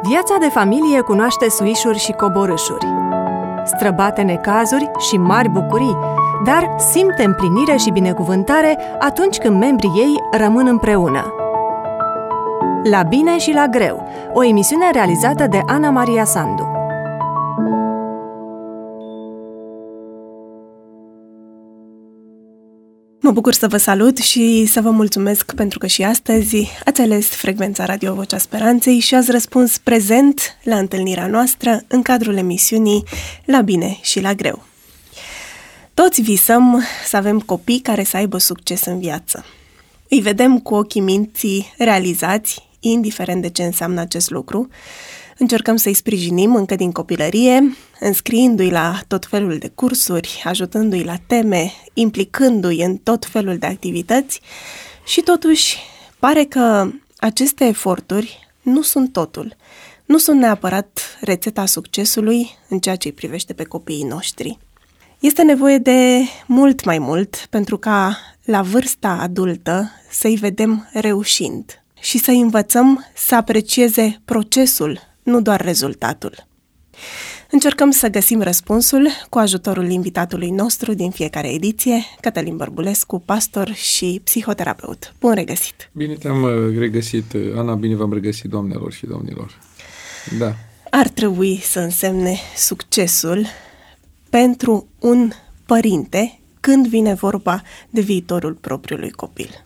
Viața de familie cunoaște suișuri și coborâșuri, străbate necazuri și mari bucurii, dar simte împlinire și binecuvântare atunci când membrii ei rămân împreună. La bine și la greu, o emisiune realizată de Ana Maria Sandu. Mă bucur să vă salut și să vă mulțumesc pentru că și astăzi ați ales frecvența Radio Vocea Speranței și ați răspuns prezent la întâlnirea noastră în cadrul emisiunii La bine și la greu. Toți visăm să avem copii care să aibă succes în viață. Îi vedem cu ochii minții realizați, indiferent de ce înseamnă acest lucru. Încercăm să-i sprijinim încă din copilărie, înscriindu-i la tot felul de cursuri, ajutându-i la teme, implicându-i în tot felul de activități și totuși pare că aceste eforturi nu sunt totul. Nu sunt neapărat rețeta succesului în ceea ce îi privește pe copiii noștri. Este nevoie de mult mai mult pentru ca la vârsta adultă să-i vedem reușind și să-i învățăm să aprecieze procesul, nu doar rezultatul. Încercăm să găsim răspunsul cu ajutorul invitatului nostru din fiecare ediție, Cătălin Bărbulescu, pastor și psihoterapeut. Bun regăsit! Bine te-am regăsit, Ana, bine v-am regăsit, doamnelor și domnilor. Da. Ar trebui să însemne succesul pentru un părinte când vine vorba de viitorul propriului copil?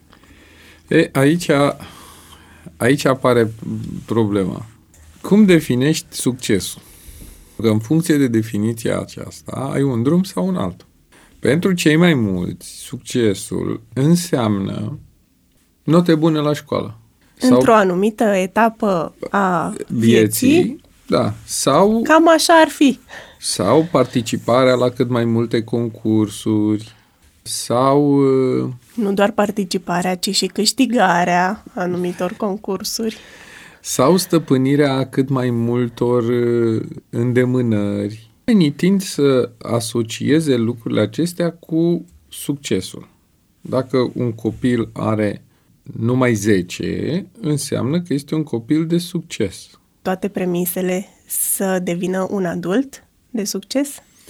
Aici apare problema. Cum definești succesul? Că în funcție de definiția aceasta, ai un drum sau un altul. Pentru cei mai mulți, succesul înseamnă note bune la școală. Într-o anumită etapă a vieții, da, sau cam așa ar fi. Sau participarea la cât mai multe concursuri, sau nu doar participarea, ci și câștigarea anumitor concursuri. Sau stăpânirea cât mai multor îndemânări. Oamenii tind să asocieze lucrurile acestea cu succesul. Dacă un copil are numai 10, înseamnă că este un copil de succes. Toate premisele să devină un adult de succes?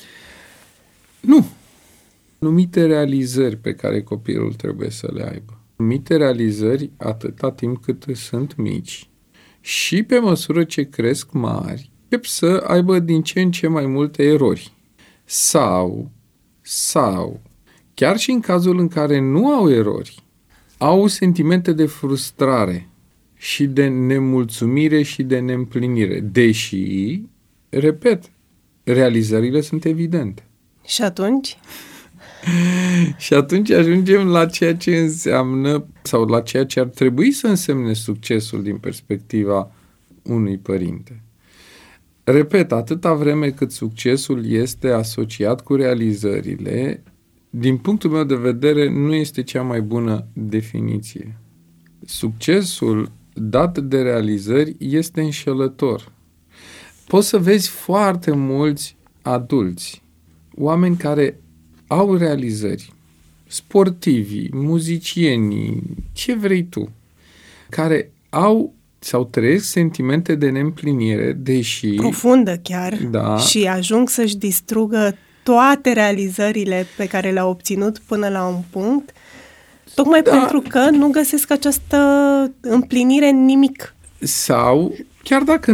Nu. Anumite realizări pe care copilul trebuie să le aibă. Anumite realizări atâta timp cât sunt mici. Și pe măsură ce cresc mari, încep să aibă din ce în ce mai multe erori. Sau, chiar și în cazul în care nu au erori, au sentimente de frustrare și de nemulțumire și de neîmplinire. Deși, repet, realizările sunt evidente. Și atunci? Și atunci ajungem la ceea ce înseamnă sau la ceea ce ar trebui să însemne succesul din perspectiva unui părinte. Repet, atâta vreme cât succesul este asociat cu realizările, din punctul meu de vedere, nu este cea mai bună definiție. Succesul dat de realizări este înșelător. Poți să vezi foarte mulți adulți, oameni care au realizări, sportivi, muzicienii, ce vrei tu, care au sau trăiesc sentimente de neîmplinire, deși... profundă chiar, da, și ajung să-și distrugă toate realizările pe care le-au obținut până la un punct, tocmai pentru că nu găsesc această împlinire în nimic. Sau, chiar dacă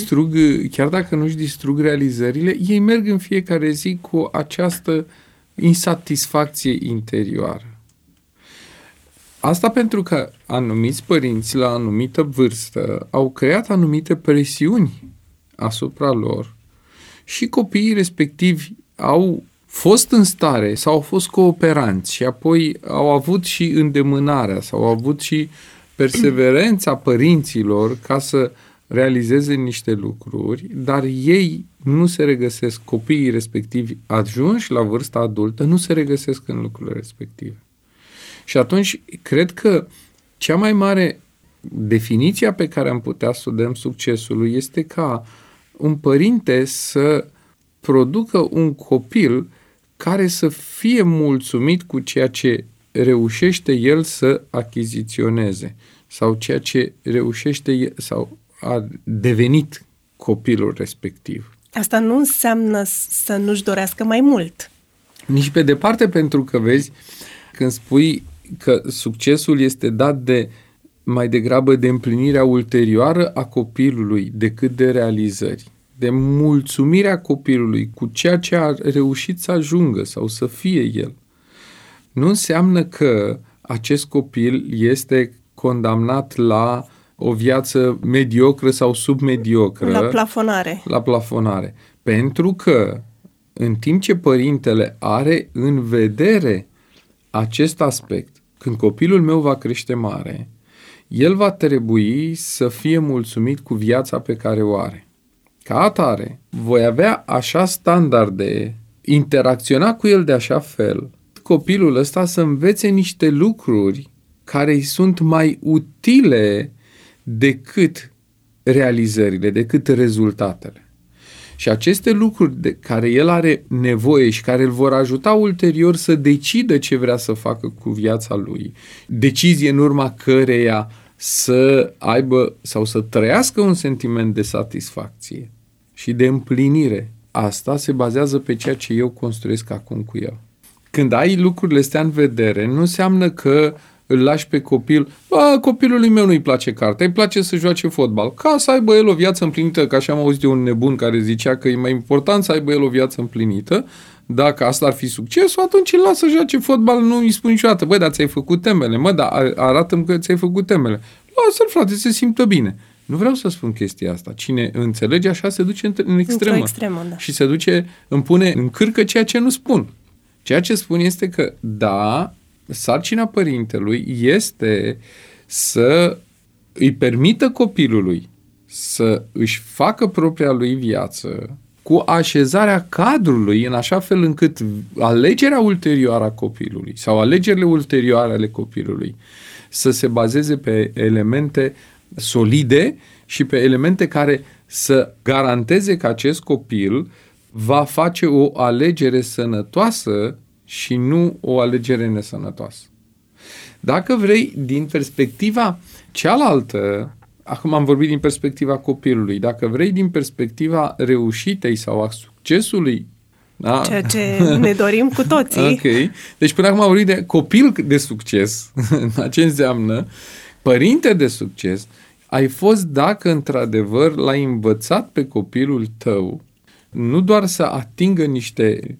nu-și distrug realizările, ei merg în fiecare zi cu această insatisfacție interioară. Asta pentru că anumiți părinți la anumită vârstă au creat anumite presiuni asupra lor și copiii respectivi au fost în stare sau au fost cooperanți și apoi au avut și îndemânarea sau au avut și perseverența părinților ca să realizeze niște lucruri, dar ei nu se regăsesc, copiii respectivi ajunși la vârsta adultă, nu se regăsesc în lucrurile respective. Și atunci, cred că cea mai mare definiția pe care am putea să o dăm succesului este ca un părinte să producă un copil care să fie mulțumit cu ceea ce reușește el să achiziționeze sau ceea ce reușește sau a devenit copilul respectiv. Asta nu înseamnă să nu-și dorească mai mult. Nici pe departe, pentru că vezi, când spui că succesul este dat mai degrabă de împlinirea ulterioară a copilului decât de realizări, de mulțumirea copilului cu ceea ce a reușit să ajungă sau să fie el, nu înseamnă că acest copil este condamnat la o viață mediocră sau submediocră. La plafonare. Pentru că în timp ce părintele are în vedere acest aspect, când copilul meu va crește mare, el va trebui să fie mulțumit cu viața pe care o are. Ca atare, voi avea așa standarde, interacționa cu el de așa fel, copilul ăsta să învețe niște lucruri care îi sunt mai utile decât realizările, decât rezultatele. Și aceste lucruri de care el are nevoie și care îl vor ajuta ulterior să decidă ce vrea să facă cu viața lui, decizie în urma căreia să aibă sau să trăiască un sentiment de satisfacție și de împlinire. Asta se bazează pe ceea ce eu construiesc acum cu el. Când ai lucrurile astea în vedere, nu înseamnă că îl lași pe copil, copilului meu nu-i place cartea, îi place să joace fotbal, ca să aibă el o viață împlinită, că așa am auzit de un nebun care zicea că e mai important să aibă el o viață împlinită. Dacă asta ar fi succesul, atunci îl lasă să joace fotbal, nu îi spun niciodată, dar ți-ai făcut temele, dar arată-mi că ți-ai făcut temele. Lasă-l, frate, se simtă bine. Nu vreau să spun chestia asta. Cine înțelege așa se duce în extremă. Da. Și se duce, îmi pune în cârcă ceea ce nu spun. Ceea ce spun este că, da, sarcina părintelui este să îi permită copilului să își facă propria lui viață cu așezarea cadrului în așa fel încât alegerea ulterioară a copilului sau alegerile ulterioare ale copilului să se bazeze pe elemente solide și pe elemente care să garanteze că acest copil va face o alegere sănătoasă și nu o alegere nesănătoasă. Dacă vrei, din perspectiva cealaltă, acum am vorbit din perspectiva copilului, dacă vrei din perspectiva reușitei sau a succesului, da? Ceea ce ne dorim cu toții. Ok. Deci până acum am vorbit de copil de succes, ce înseamnă părinte de succes, ai fost dacă într-adevăr l-ai învățat pe copilul tău nu doar să atingă niște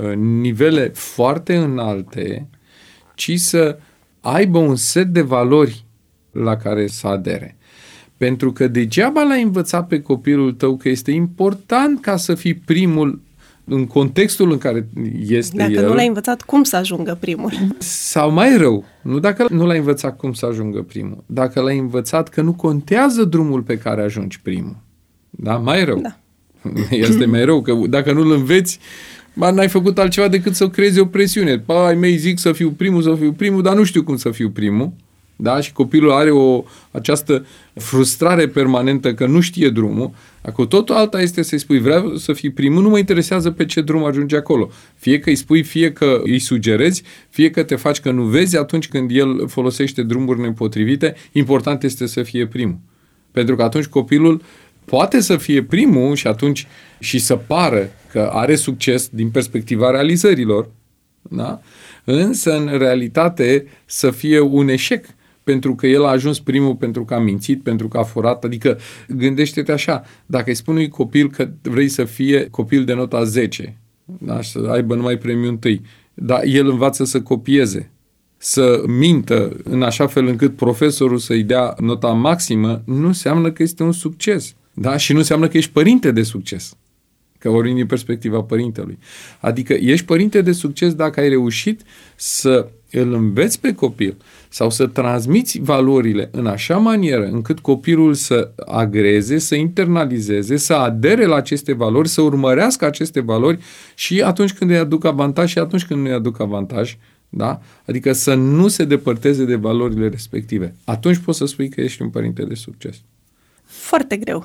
nivele foarte înalte, ci să aibă un set de valori la care să adere. Pentru că degeaba l-ai învățat pe copilul tău că este important ca să fii primul în contextul în care este dacă el. Nu l-ai învățat cum să ajungă primul. Sau mai rău, nu dacă nu l-ai învățat cum să ajungă primul, dacă l-ai învățat că nu contează drumul pe care ajungi primul. Da? Mai rău. Da. Este mai rău, că dacă nu-l înveți, n-ai făcut altceva decât să creezi o presiune. Ai mei zic să fiu primul, dar nu știu cum să fiu primul. Da? Și copilul are această frustrare permanentă că nu știe drumul. Acum totul alta este să-i spui vreau să fii primul, nu mă interesează pe ce drum ajunge acolo. Fie că îi spui, fie că îi sugerezi, fie că te faci că nu vezi atunci când el folosește drumuri nepotrivite, important este să fie primul. Pentru că atunci copilul poate să fie primul și atunci și să pară că are succes din perspectiva realizărilor, da? Însă în realitate să fie un eșec pentru că el a ajuns primul pentru că a mințit, pentru că a furat. Adică gândește-te așa, dacă îi spui unui copil că vrei să fie copil de nota 10, da? Și să aibă numai premiul 1, dar el învață să copieze, să mintă în așa fel încât profesorul să-i dea nota maximă, nu înseamnă că este un succes. Da? Și nu înseamnă că ești părinte de succes. Că vorbim din perspectiva părintelui. Adică ești părinte de succes dacă ai reușit să îl înveți pe copil sau să transmiți valorile în așa manieră încât copilul să agreze, să internalizeze, să adere la aceste valori, să urmărească aceste valori și atunci când îi aduc avantaj și atunci când nu îi aduc avantaj. Da? Adică să nu se depărteze de valorile respective. Atunci poți să spui că ești un părinte de succes. Foarte greu.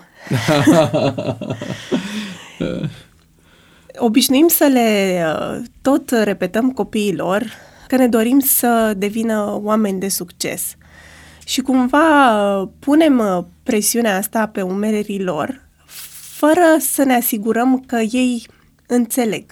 Obișnuim să le tot repetăm copiilor că ne dorim să devină oameni de succes. Și cumva punem presiunea asta pe umerii lor, fără să ne asigurăm că ei înțeleg.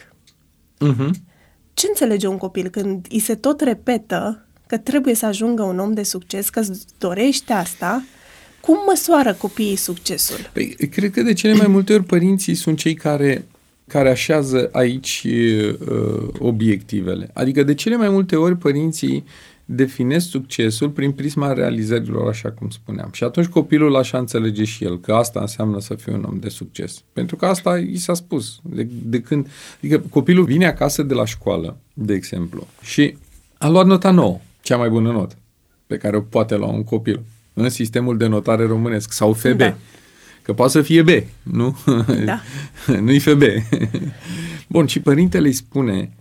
Ce înțelege un copil când îi se tot repetă că trebuie să ajungă un om de succes, că îți dorește asta? Cum măsoară copiii succesul? Păi, cred că de cele mai multe ori părinții sunt cei care așează aici obiectivele. Adică de cele mai multe ori părinții definesc succesul prin prisma realizărilor, așa cum spuneam. Și atunci copilul așa înțelege și el, că asta înseamnă să fie un om de succes. Pentru că asta i s-a spus. De când, adică copilul vine acasă de la școală, de exemplu, și a luat nota 9, cea mai bună notă pe care o poate lua un copil în sistemul de notare românesc, sau FB. Da. Că poate să fie B, nu? Da. Nu-i FB. Bun, și părintele îi spune,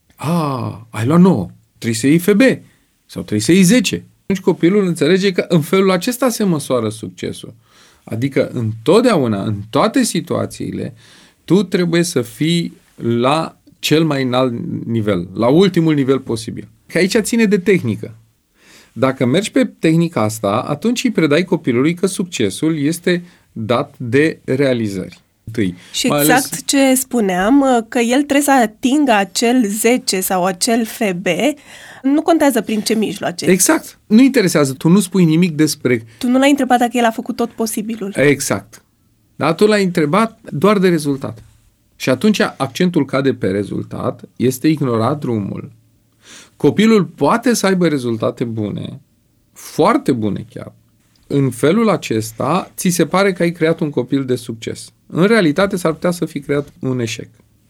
ai luat 9, trebuie să iei FB. Sau trebuie să iei 10. Atunci copilul înțelege că în felul acesta se măsoară succesul. Adică întotdeauna, în toate situațiile, tu trebuie să fii la cel mai înalt nivel, la ultimul nivel posibil. Că aici ține de tehnică. Dacă mergi pe tehnica asta, atunci îi predai copilului că succesul este dat de realizări. Și exact ce spuneam, că el trebuie să atingă acel 10 sau acel FB, nu contează prin ce mijloace. Exact. Nu interesează. Tu nu spui nimic despre... Tu nu l-ai întrebat dacă el a făcut tot posibilul. Exact. Dar tu l-ai întrebat doar de rezultat. Și atunci accentul cade pe rezultat, este ignorat drumul. Copilul poate să aibă rezultate bune, foarte bune chiar. În felul acesta, ți se pare că ai creat un copil de succes. În realitate, s-ar putea să fi creat un eșec.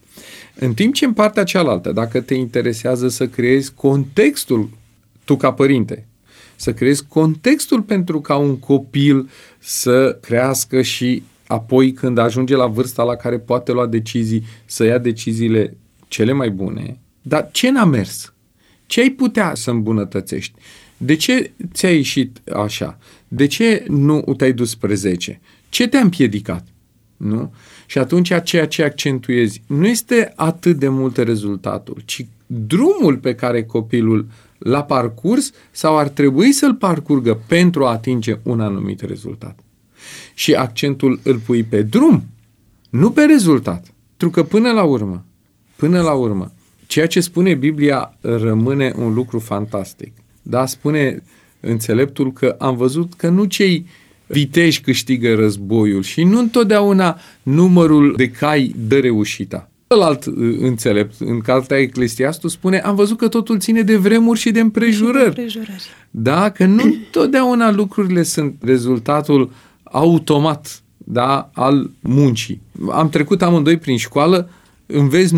În timp ce în partea cealaltă, dacă te interesează să creezi contextul, tu ca părinte, să creezi contextul pentru ca un copil să crească și apoi când ajunge la vârsta la care poate lua decizii, să ia deciziile cele mai bune. Dar ce n-a mers? Ce ai putea să îmbunătățești? De ce ți-a ieșit așa? De ce nu te-ai dus spre 10? Ce te-a împiedicat? Nu? Și atunci ceea ce accentuezi nu este atât de mult rezultatul, ci drumul pe care copilul l-a parcurs sau ar trebui să-l parcurgă pentru a atinge un anumit rezultat. Și accentul îl pui pe drum, nu pe rezultat. Pentru că până la urmă, ceea ce spune Biblia rămâne un lucru fantastic. Da, spune înțeleptul că am văzut că nu cei viteji câștigă războiul și nu întotdeauna numărul de cai dă reușita. Celălalt înțelept, în cartea Eclesiastul, spune, am văzut că totul ține de vremuri și de împrejurări. Da, că nu întotdeauna lucrurile sunt rezultatul automat, da, al muncii. Am trecut amândoi prin școală, înveți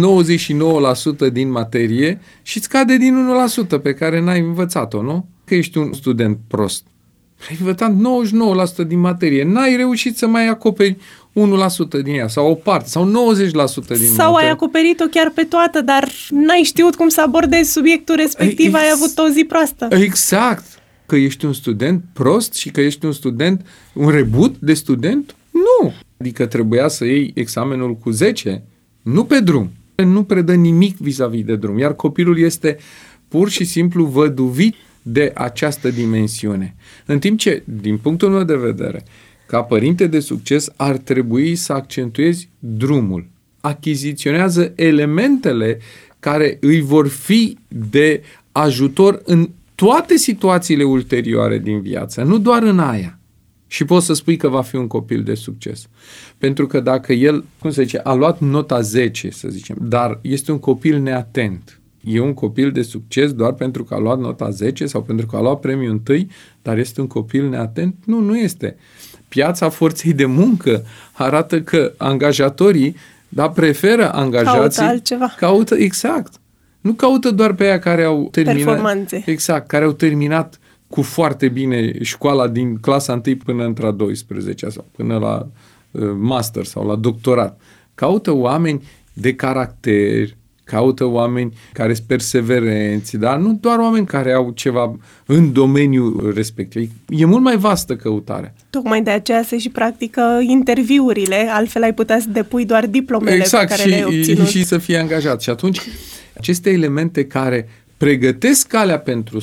99% din materie și îți cade din 1% pe care n-ai învățat-o, nu? Că ești un student prost. Ai învățat 99% din materie, n-ai reușit să mai acoperi 1% din ea, sau o parte, sau 90% din materie. Sau ai acoperit-o chiar pe toată, dar n-ai știut cum să abordezi subiectul respectiv, ai avut o zi proastă. Exact. Că ești un student prost și că ești un rebut de student? Nu. Adică trebuia să iei examenul cu 10, nu pe drum. Nu predă nimic vis-a-vis de drum, iar copilul este pur și simplu văduvit de această dimensiune. În timp ce, din punctul meu de vedere, ca părinte de succes, ar trebui să accentuezi drumul. Achiziționează elementele care îi vor fi de ajutor în toate situațiile ulterioare din viață, nu doar în aia. Și poți să spui că va fi un copil de succes. Pentru că dacă el, a luat nota 10, să zicem, dar este un copil neatent, e un copil de succes doar pentru că a luat nota 10 sau pentru că a luat premiul 1, dar este un copil neatent? Nu este. Piața forței de muncă arată că angajatorii preferă angajații. Caută exact. Nu caută doar pe aia care au terminat. Performanțe. Exact, care au terminat cu foarte bine școala din clasa 1 până între a 12 sau până la master sau la doctorat. Caută oameni de caracter, caută oameni care sunt perseverenți, dar nu doar oameni care au ceva în domeniul respectiv. E mult mai vastă căutarea. Tocmai de aceea se și practică interviurile, altfel ai putea să depui doar diplomele pe care le-ai obținut. Și să fie angajat. Și atunci, aceste elemente care pregătesc calea pentru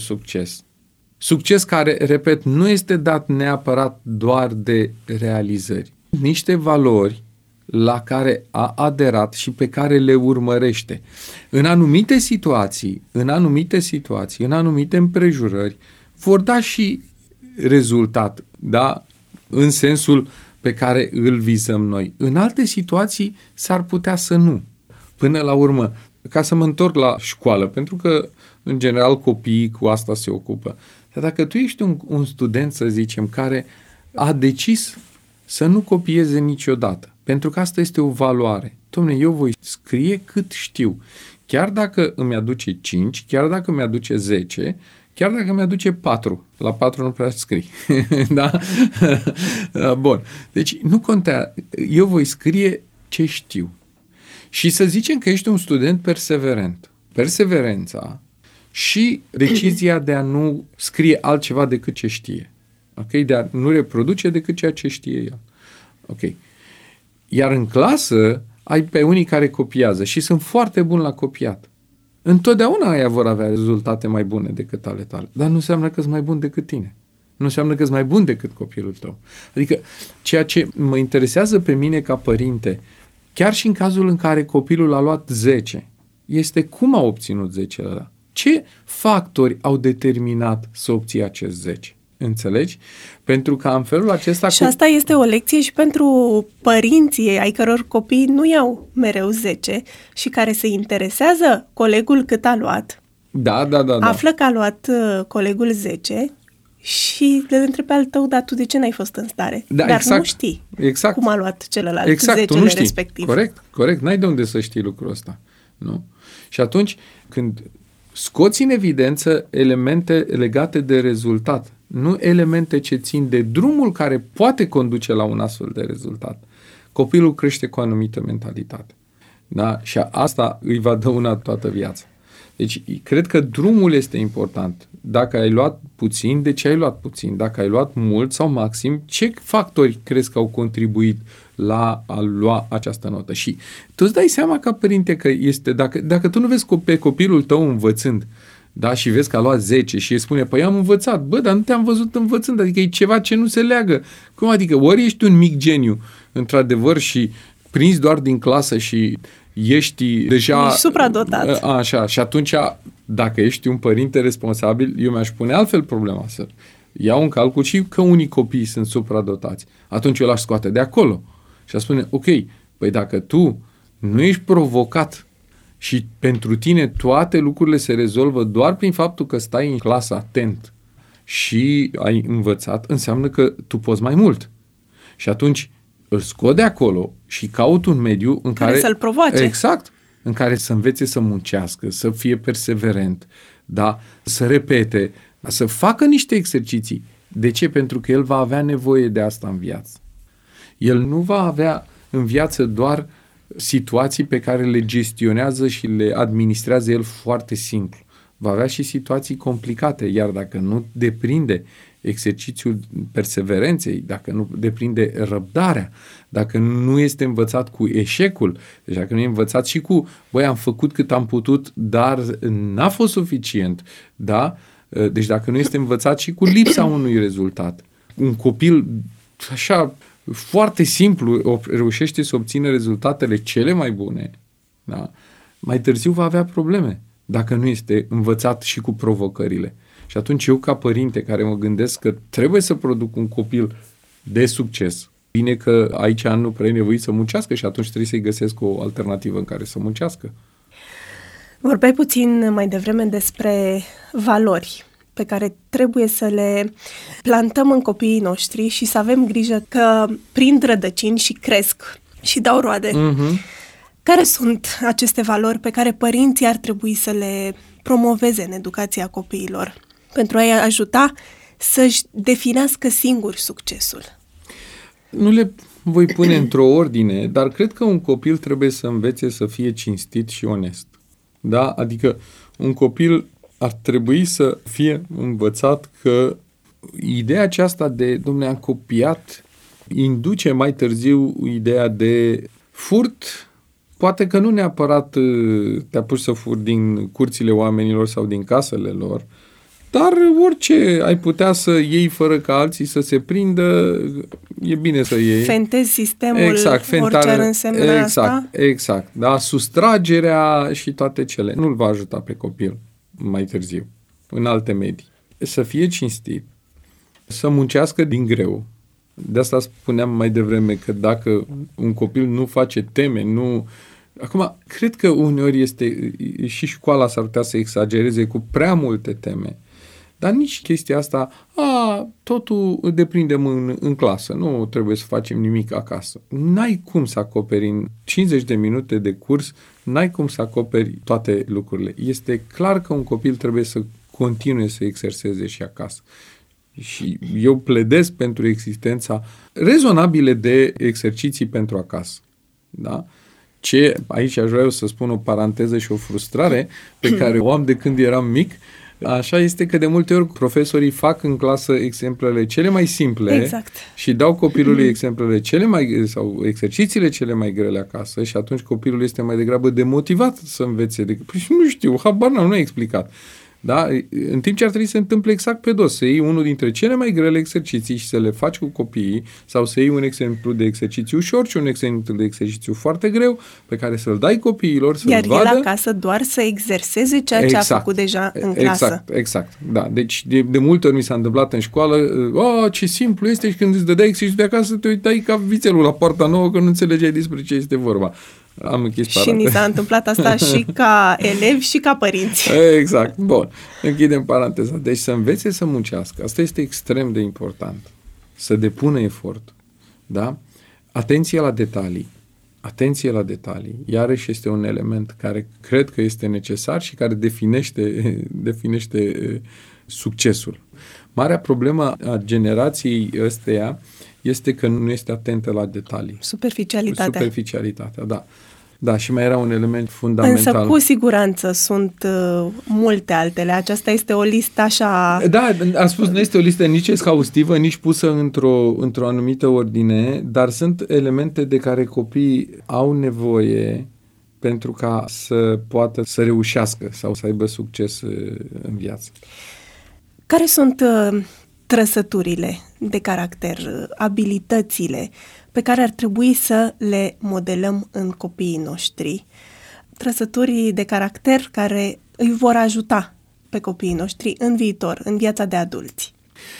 succes care, repet, nu este dat neapărat doar de realizări. Niște valori la care a aderat și pe care le urmărește. În anumite situații, în anumite împrejurări, vor da și rezultat, da? În sensul pe care îl vizăm noi. În alte situații s-ar putea să nu. Până la urmă, ca să mă întorc la școală, pentru că, în general, copiii cu asta se ocupă. Dar dacă tu ești un student, să zicem, care a decis să nu copieze niciodată, pentru că asta este o valoare. Dom'le, eu voi scrie cât știu. Chiar dacă îmi aduce 5, chiar dacă îmi aduce 10, chiar dacă îmi aduce 4. La 4 nu prea scrii. Da? Bun. Deci nu contează. Eu voi scrie ce știu. Și să zicem că ești un student perseverent. Perseverența și decizia de a nu scrie altceva decât ce știe. Okay? De a nu reproduce decât ceea ce știe el. Okay. Iar în clasă ai pe unii care copiază și sunt foarte buni la copiat. Întotdeauna aia vor avea rezultate mai bune decât ale tale. Dar nu înseamnă că sunt mai bun decât tine. Nu înseamnă că sunt mai bun decât copilul tău. Adică ceea ce mă interesează pe mine ca părinte, chiar și în cazul în care copilul a luat 10, este cum a obținut 10 ăla. Ce factori au determinat să obții acest 10? Înțelegi? Pentru că în felul acesta... Și asta este o lecție și pentru părinții ai căror copii nu iau mereu 10 și care se interesează colegul cât a luat. Da. Află că a luat colegul 10 și le întrebe pe al tău, dar tu de ce n-ai fost în stare? Da, dar exact, nu știi exact, cum a luat celălalt 10-le respectiv. Corect. N-ai de unde să știi lucrul ăsta. Nu? Și atunci, când scoți în evidență elemente legate de rezultat, nu elemente ce țin de drumul care poate conduce la un astfel de rezultat, copilul crește cu o anumită mentalitate. Da? Și asta îi va dăuna toată viața. Deci, cred că drumul este important. Dacă ai luat puțin, de ce ai luat puțin? Dacă ai luat mult sau maxim, ce factori crezi că au contribuit la a lua această notă? Și tu îți dai seama ca părinte că este, dacă tu nu vezi pe copilul tău învățând, da, și vezi că a luat 10 și îi spune, păi am învățat, dar nu te-am văzut învățând, adică e ceva ce nu se leagă. Cum adică? Ori ești un mic geniu, într-adevăr, și prins doar din clasă și ești deja... Ești supradotat. Așa, și atunci, dacă ești un părinte responsabil, eu mi-aș pune altfel problema, să iau în calcul și că unii copii sunt supradotați. Atunci eu l-aș scoate de acolo și aș spune, ok, păi dacă tu nu ești provocat și pentru tine toate lucrurile se rezolvă doar prin faptul că stai în clasă atent și ai învățat, înseamnă că tu poți mai mult. Și atunci îl scot de acolo și caut un mediu în care să-l provoace. Exact. În care să învețe să muncească, să fie perseverent, da? Să repete, să facă niște exerciții. De ce? Pentru că el va avea nevoie de asta în viață. El nu va avea în viață doar situații pe care le gestionează și le administrează el foarte simplu. Va avea și situații complicate, iar dacă nu deprinde exercițiul perseverenței, dacă nu deprinde răbdarea, dacă nu este învățat cu eșecul, deci dacă nu e învățat și cu, am făcut cât am putut, dar n-a fost suficient, da? Deci dacă nu este învățat și cu lipsa unui rezultat. Un copil așa foarte simplu reușește să obțină rezultatele cele mai bune, da? Mai târziu va avea probleme dacă nu este învățat și cu provocările. Și atunci eu, ca părinte care mă gândesc că trebuie să produc un copil de succes, bine că aici nu prea e nevoie să muncească și atunci trebuie să-i găsesc o alternativă în care să muncească. Vorbeai puțin mai devreme despre valori pe care trebuie să le plantăm în copiii noștri și să avem grijă că prind rădăcini și cresc și dau roade. Care sunt aceste valori pe care părinții ar trebui să le promoveze în educația copiilor pentru a-i ajuta să-și definească singuri succesul? Nu le voi pune într-o ordine, dar cred că un copil trebuie să învețe să fie cinstit și onest. Da? Adică un copil ar trebui să fie învățat că ideea aceasta de, am copiat, induce mai târziu ideea de furt. Poate că nu neapărat te apuci să furi din curțile oamenilor sau din casele lor, dar orice ai putea să iei fără ca alții să se prindă, e bine să iei. Fentezi sistemul, orice ar însemna asta. Exact. Da? Sustragerea și toate cele. Nu-l va ajuta pe copil mai târziu, în alte medii. Să fie cinstit, să muncească din greu. De asta spuneam mai devreme că dacă un copil nu face teme, nu... Acum, cred că uneori este și școala s-ar putea să exagereze cu prea multe teme. Dar nici chestia asta, totul deprindem în clasă, nu trebuie să facem nimic acasă. N-ai cum să acoperi în 50 de minute de curs, n-ai cum să acoperi toate lucrurile. Este clar că un copil trebuie să continue să exerseze și acasă. Și eu pledez pentru existența rezonabile de exerciții pentru acasă. Da? Aici aș vrea să spun o paranteză și o frustrare pe care o am de când eram mic, așa este că de multe ori profesorii fac în clasă exemplele cele mai simple și dau copilului exemplele sau exercițiile cele mai grele acasă și atunci copilul este mai degrabă demotivat să învețe. Păi nu știu, habar n-am, nu e explicat. Da? În timp ce ar trebui să se întâmple exact pe dos, să iei unul dintre cele mai grele exerciții și să le faci cu copiii, sau să iei un exemplu de exercițiu ușor și un exemplu de exercițiu foarte greu, pe care să-l dai copiilor, să-l vadă. Iar el acasă doar să exerseze ceea ce a făcut deja în clasă. Exact. Da. Deci de multe ori mi s-a întâmplat în școală, ce simplu este și când îți dădeai exercițiu de acasă, te uitai ca vițelul la poarta nouă că nu înțelegeai despre ce este vorba. Am închis paranteza. Și ni s-a întâmplat asta și ca elevi și ca părinți. Exact. Bun. Închidem paranteza. Deci să învețe să muncească. Asta este extrem de important. Să depună efort. Da? Atenție la detalii. Atenție la detalii. Iarăși este un element care cred că este necesar și care definește succesul. Marea problemă a generației ăsteia este că nu este atentă la detalii. Superficialitatea, da. Da, și mai era un element fundamental. Însă, cu siguranță, sunt multe altele. Aceasta este o listă așa... Da, am spus, nu este o listă nici exhaustivă, nici pusă într-o anumită ordine, dar sunt elemente de care copiii au nevoie pentru ca să poată să reușească sau să aibă succes în viață. Care sunt trăsăturile de caracter, abilitățile pe care ar trebui să le modelăm în copiii noștri? Trăsături de caracter care îi vor ajuta pe copiii noștri în viitor, în viața de adulți.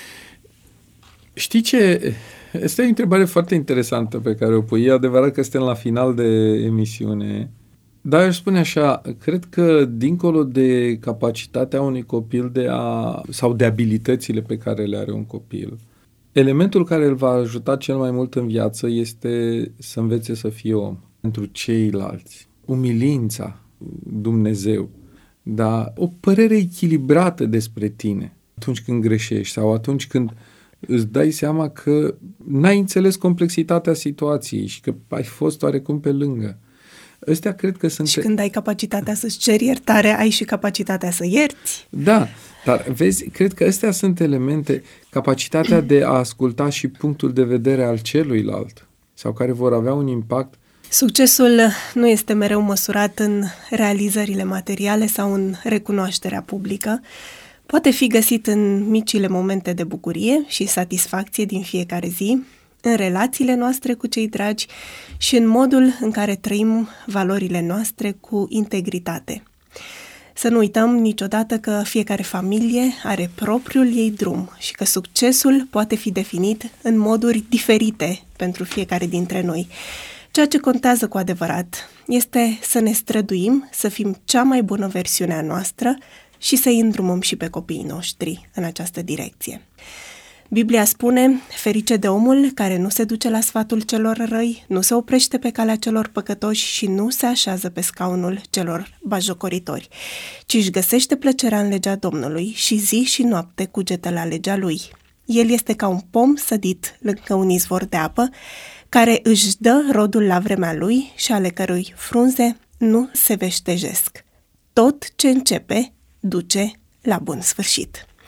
Știi ce? Este o întrebare foarte interesantă pe care o pui. E adevărat că suntem la final de emisiune. Dar aș spune așa, cred că dincolo de capacitatea unui copil sau de abilitățile pe care le are un copil, elementul care îl va ajuta cel mai mult în viață este să învețe să fie om pentru ceilalți. Umilința, Dumnezeu, dar o părere echilibrată despre tine atunci când greșești sau atunci când îți dai seama că n-ai înțeles complexitatea situației și că ai fost oarecum pe lângă. Ăstea cred că sunt... Și când ai capacitatea să-ți ceri iertare, ai și capacitatea să ierți. Da, dar vezi, cred că astea sunt elemente, capacitatea de a asculta și punctul de vedere al celuilalt sau care vor avea un impact. Succesul nu este mereu măsurat în realizările materiale sau în recunoașterea publică. Poate fi găsit în micile momente de bucurie și satisfacție din fiecare zi, în relațiile noastre cu cei dragi și în modul în care trăim valorile noastre cu integritate. Să nu uităm niciodată că fiecare familie are propriul ei drum și că succesul poate fi definit în moduri diferite pentru fiecare dintre noi. Ceea ce contează cu adevărat este să ne străduim, să fim cea mai bună versiune a noastră și să îi îndrumăm și pe copiii noștri în această direcție. Biblia spune, ferice de omul care nu se duce la sfatul celor răi, nu se oprește pe calea celor păcătoși și nu se așează pe scaunul celor batjocoritori, ci își găsește plăcerea în legea Domnului și zi și noapte cugete la legea lui. El este ca un pom sădit lângă un izvor de apă, care își dă rodul la vremea lui și ale cărui frunze nu se veștejesc. Tot ce începe duce la bun sfârșit.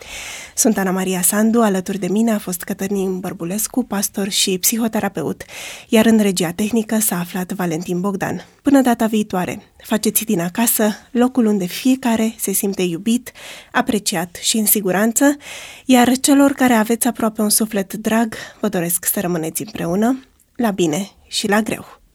Sunt Ana Maria Sandu, alături de mine a fost Cătălin Bărbulescu, pastor și psihoterapeut, iar în regia tehnică s-a aflat Valentin Bogdan. Până data viitoare, faceți din acasă locul unde fiecare se simte iubit, apreciat și în siguranță, iar celor care aveți aproape un suflet drag, vă doresc să rămâneți împreună, la bine și la greu.